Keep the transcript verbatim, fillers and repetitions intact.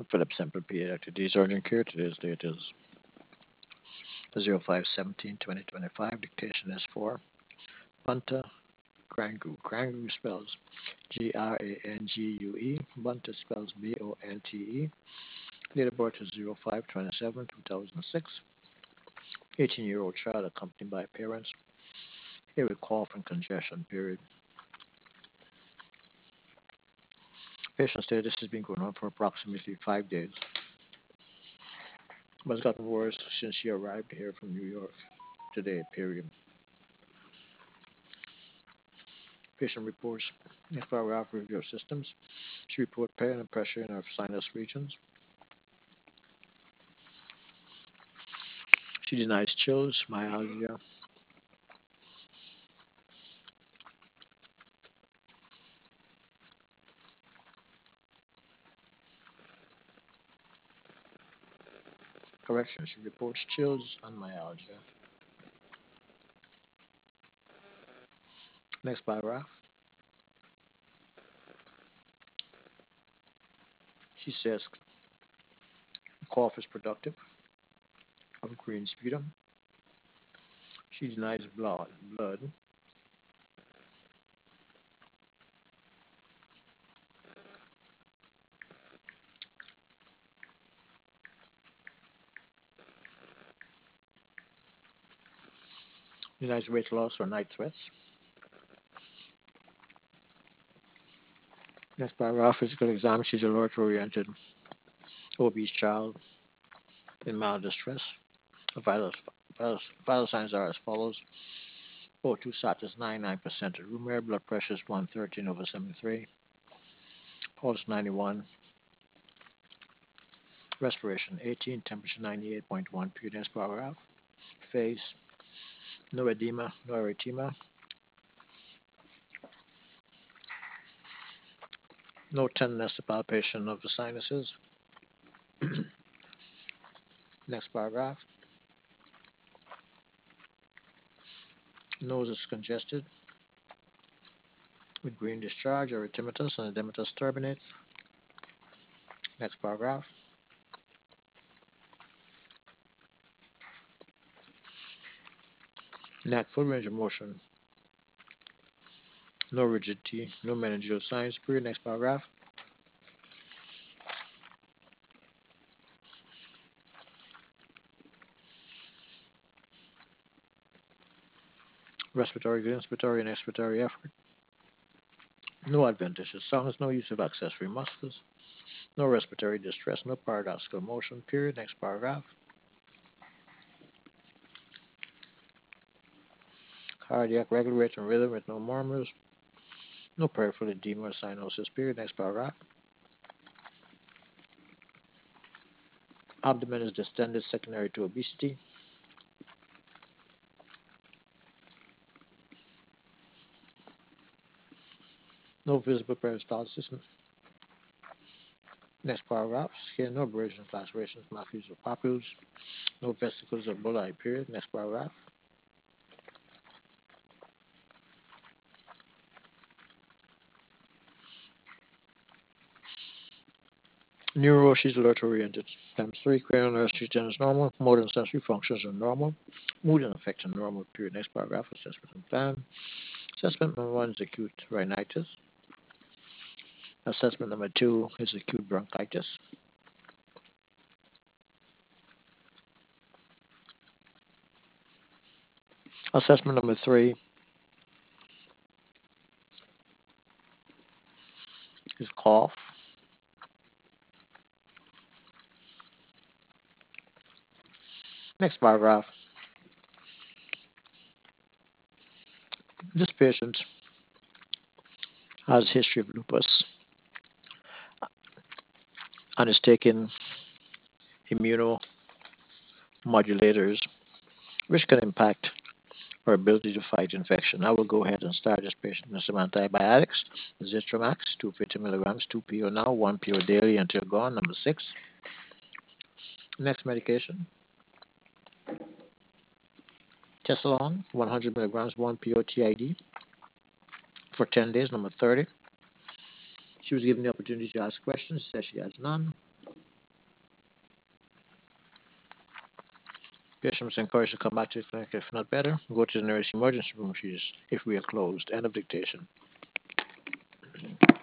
Philip Semple, Pediatric Urgent Care. Today's date is zero five seventeen twenty twenty-five. Dictation is for Bunta Grangu. Grangu spells G R A N G U E. Bunta spells B O N T E. Date of birth is zero five twenty-seven two thousand six. eighteen-year-old child accompanied by parents. Here with cough and congestion, period. Patient stated this has been going on for approximately five days, but it's gotten worse since she arrived here from New York today, period. Patient reports F R F review of systems. She reports pain and pressure in her sinus regions. She denies chills, myalgia. Correction, she reports chills and myalgia. Next paragraph. She says cough is productive of green sputum. She denies blood. blood. Denies weight loss or night sweats. Next paragraph, physical exam. She's a alert-oriented obese child in mild distress. Vital, vital, vital signs are as follows. O two sat is ninety-nine percent. Room air blood pressure is one thirteen over seventy-three. Pulse ninety-one. Respiration eighteen. Temperature ninety-eight point one. Period. Next paragraph. Face. No edema, no erythema. No tenderness or palpation of the sinuses. Next paragraph. Nose is congested with green discharge, erythematous, and edematous turbinates. Next paragraph. Neck full range of motion. No rigidity, no meningeal signs. Period. Next paragraph. Respiratory, inspiratory, and expiratory effort. No adventitious sounds, no use of accessory muscles. No respiratory distress, no paradoxical motion. Period. Next paragraph. Cardiac regular rate and rhythm with no murmurs. No peripheral edema or cyanosis. Period. Next paragraph. Abdomen is distended secondary to obesity. No visible peristalsis. Next paragraph. Skin, no abrasions, lacerations, macules, or papules. No vesicles or bullae. Period. Next paragraph. Neuro, she's alert oriented. Times three, cranial nerve system is normal. Motor and sensory functions are normal. Mood and affect are normal. Period. Next paragraph. Assessment and plan. Assessment number one is acute rhinitis. Assessment number two is acute bronchitis. Assessment number three is cough. Next paragraph. This patient has a history of lupus and is taking immunomodulators, which can impact our ability to fight infection. I will go ahead and start this patient with some antibiotics. Zithromax, two hundred fifty milligrams, two P O now, one P O daily until gone. Number six. Next medication. Tessalon, one hundred milligrams, one P O T I D for ten days. Number thirty. She was given the opportunity to ask questions. She says she has none. Patient is encouraged to come back to the clinic if not better. Go to the nearest emergency room if, if we are closed. End of dictation.